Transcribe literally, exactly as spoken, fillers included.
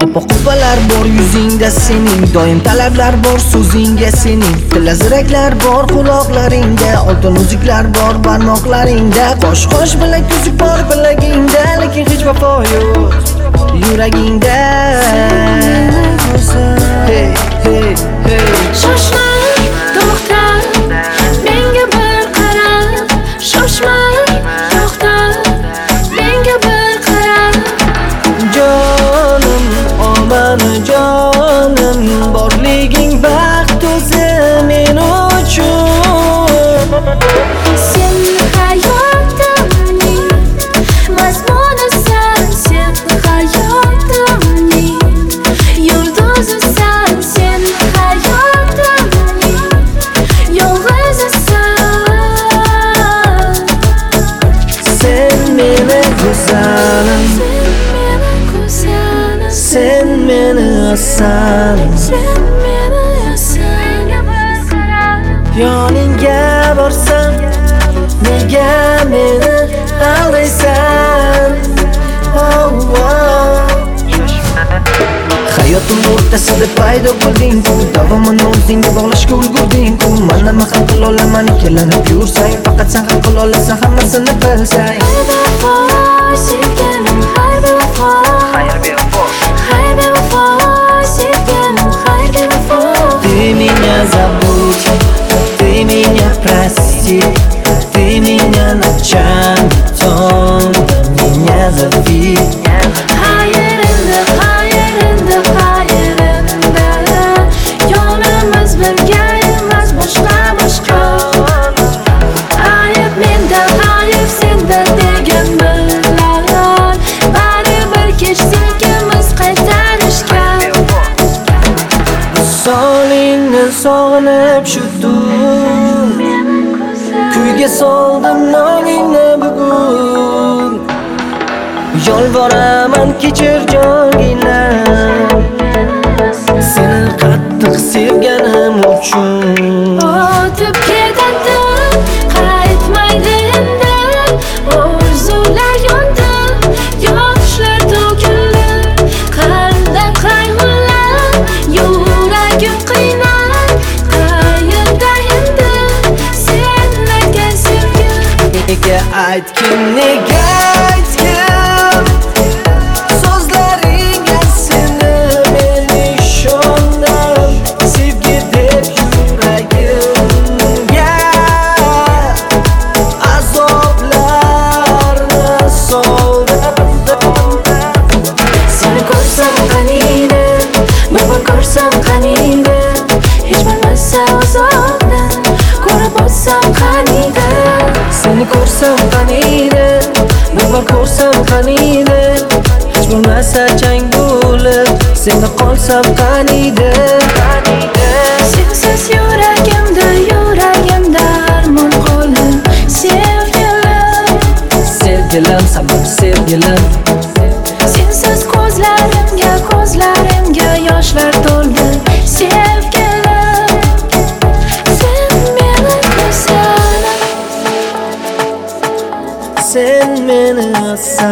Oppoq-qupalar bor yuzingda sening, doim talablar bor so'zingga sening. Tilaziraklar bor quloqlaringda, oltin uzuklar bor barmoqlaringda. Qosh-qosh bilan ko'zik bor bilagingda, lekin hech vafo yo'q yuragingda. Hey hey hey, shoshma to'xta, menga bir qara. Shoshma to'xta, menga bir qara. Jonim oman jonim, borliging baxt o'zi men uchun. Sen hayotimning mazmunisan, sen hayotimning yulduzisan, sen hayotimning yolg'izisan. Sen meni go'zalim, sen meni asalim, sen meni asalim. yoningga borsam nega meni aldaysan? Oh, oh. Hayotim o'rtasida paydo bo'lding-ku, davomini o'zingga bog'lashga ulgurding-ku. Men nima ham qila olaman, ikkilanib yursang, faqat sen hal qila olasan hammasini bilsang. Hay bevafo sevganim, hay bevafo, Xayr bevafo, hay bevafo sevganim, hay bevafo. ты меня забудь, ты меня прости, ты меня ночами сон, меня зови. Hayırında, hayırında, hayırında, yolumuz birga emas, boshqa boshqa. Ayb menda, ayb senda degan bilan, baribir kechdik ikimiz qaytarishga. Solingni sog'inib shu tun, kuyga soldim noningni bugun. Yolvoraman kechir jongina, seni qattiq sevganim uchun. O'tib ketadi, qaytmaydi endi, orzular yondi, yoshlar to'kildi, qalbdan qayg'ular, yuragim qiynal. Qayerda endi sen aytgan sevgim? Nega aytgin, nega aytgin so'zlaringga seni men ishondim. Sevgi deb yuragimga azoblarni soldim. Seni ko'rsam qaniydi, bir bor ko'rsam qaniydi, hech bo'lmasa o'zimni ko'rib o'tsam qaniydi. Seni ko'rsam qaniydi, bir bor ko'rsam qaniydi, hech bo'lmasa chang bo'lib senda qolsam qaniydi. Sensiz yuragimda, yuragimda armon qoldi. Sevgilim, Sevgilim, sabr sevgilim, sensiz ko'zlarimga, ko'zlarimga yoshlar to'ldi. Sevgilim, sen meni go'zalim, sen meni asalim.